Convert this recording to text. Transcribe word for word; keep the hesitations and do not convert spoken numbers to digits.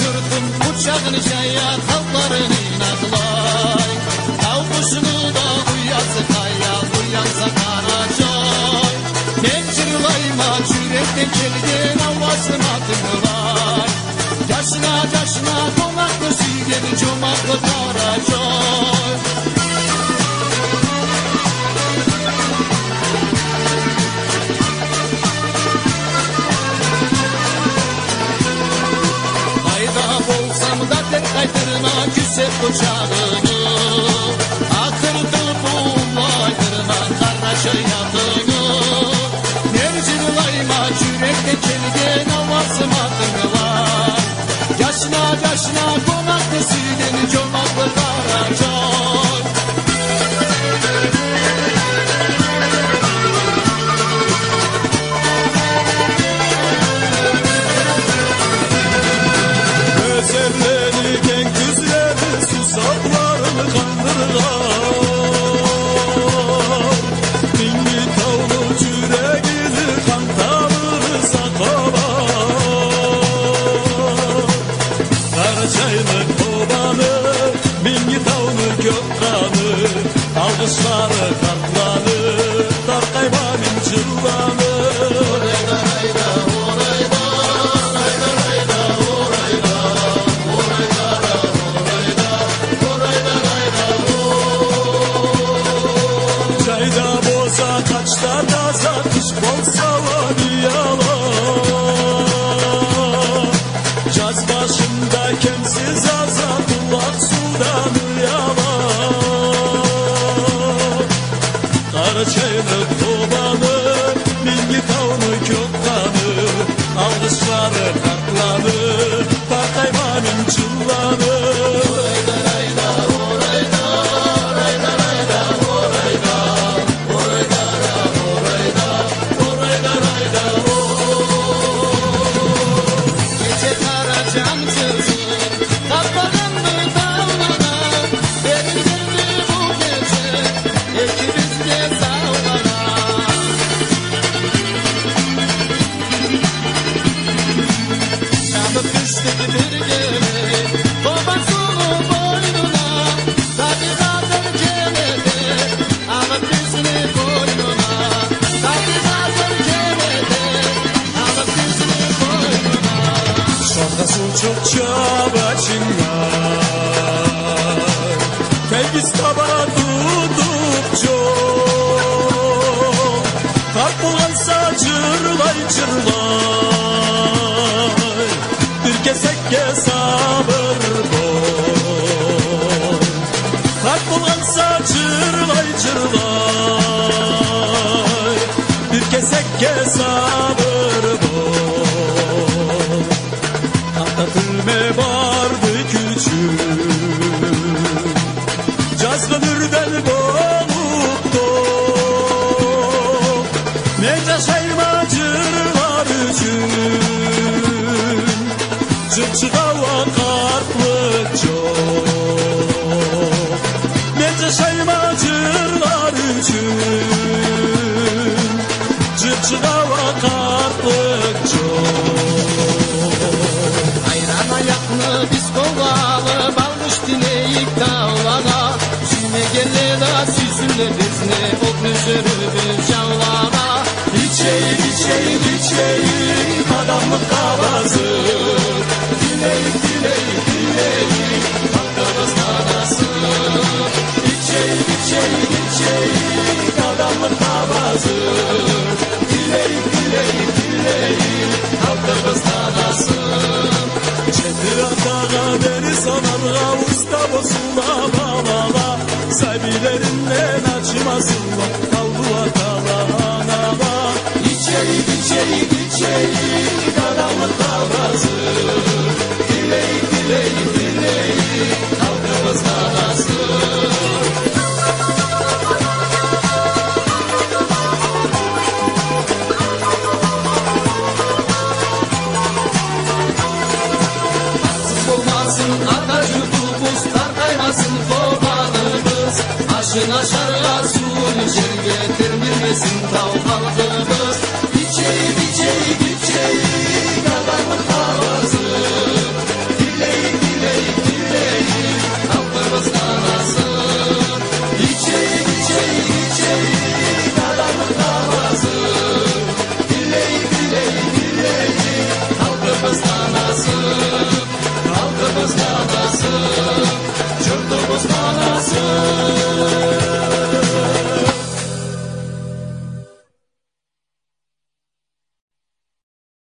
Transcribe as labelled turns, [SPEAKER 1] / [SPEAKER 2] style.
[SPEAKER 1] yurtum uçağını şaya kalklarını naklay. Tav kuşunu da uyası kaya uyansa karaçay. Ben çırlayma çürekten kelgen havasına tımlay. Yaşına yaşına konaklı süygen çomaklı karaçay. Kaydırma küsep uçağını, akırdı buğulaytırma karaca yatını. Mercirlayma kürekte kelgen havasıma tınlar. Yaşına yaşına konaklı süydeni çomaklı karacoy. Özerlenirken güzleri susaklarını kandırlar. Binli tavlı çüreğini kantarını saklalar. Karaçaylık obanı, binli tavlı gökkanı, alkışları katlanı, Darkayvanın cırlanı. Kaçta taza kış bolsa var yalan. Caz başında kemsiz azap kulak sudan yalan. Karaçaylık obanı, mingi tavlı gökkanı, alkışları katlanı, Darkayvanın çullanı. Çokça başınlar Telgiz taba tutup çok Kalk bulansa cırlay cırlay Bir kesekke sabır boy Kalk bulansa cırlay cırlay Bir kesekke sabır boy Atlatılme vardı küçük Cazgınırdan bolup dok Nece saymacırlar üçün Çıkçıda vakatlık çok Nece saymacırlar üçün Çıkçıda vakatlık çok Biz kovalı balmış dileyik dağlara Süzme gelle da süzümle bezne ok nüzörübüz canlara İçeyik içeyik içeyik adamlık kavazı Dileyik dileyik dileyik hakkımız nanasın İçeyik içeyik içeyik adamlık kavazı Dileyik dileyik dileyik hakkımız nanasın Çetir atağa deniz analığa usta bozula bağlala Sahibilerinden açmasınlar kaldığa kala anala İçeyik içeyik içeyik karanlık kavgası Dileyik dileyik dileyik halkımız nanasın Aşın aşarlar suyun içeri getirmesin tavuk